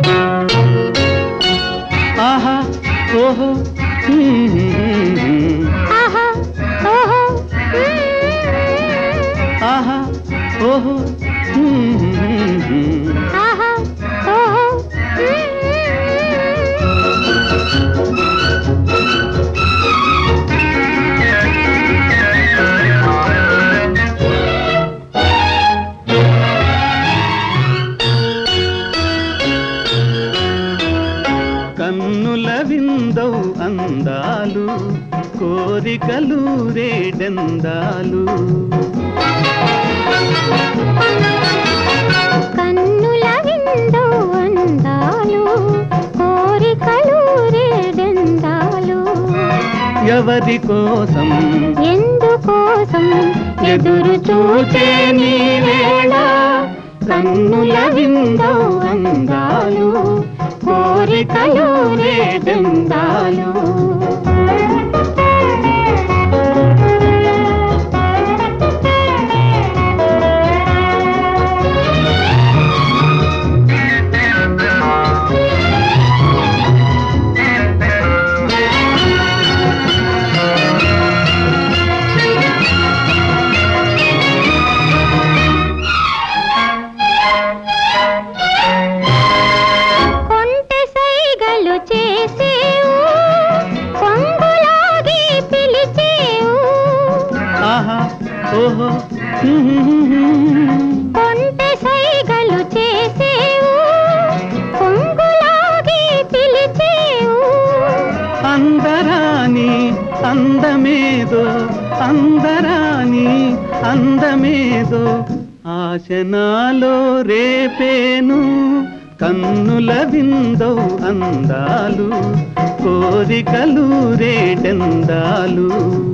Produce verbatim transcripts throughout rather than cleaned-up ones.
ఆహా ఓహో ఆహా ఓహో ఆహా ఓహో ఆహా ఓహో కన్నుల విందౌ అందాలు కోరికలు రేడెందాలు కన్నుల విందో అందాలు కోరికలు రేడెందాలు ఎవరి కోసం ఎందుకోసం ఎదురు చూచే నీ వేళ కన్నుల విందో అందాలు కోరికలు రేడెందాలు ఓహో కొంటె సైగలు చేసేవు పొంగులాగి పిలిచేవు అందరాని అందమేదో అందరాని అందమేదో ఆశనాలో రేపేను కన్నుల విందో అందాలు కోరికలు రేటెందాలు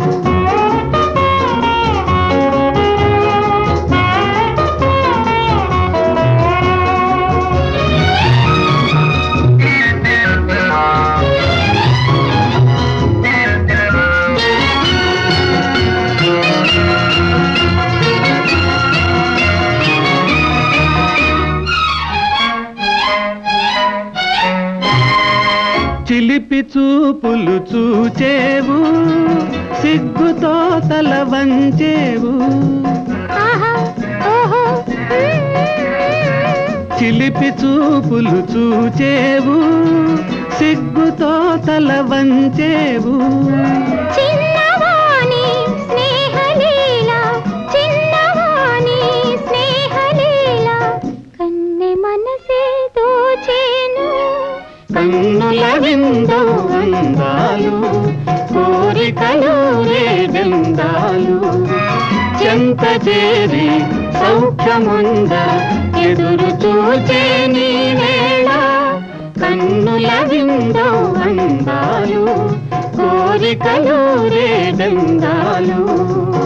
చిలిపి చూపులు చూచేవు సిగ్గుతో తల వంచేవు చిలిపి చూపులు చూచేవు సిగ్గుతో తల వంచేవు చిన్నవాని స్నేహలీల చిన్నవాని స్నేహలీల కన్నె మనసే దోచేను కన్నుల విందో అందాలు కోరికలు రేడెందాలు చెంత చేరి సౌఖ్యముంద ఎదురు చూచే నీ వేళ కన్నుల విందో అందాలు కోరికలు రేడెందాలు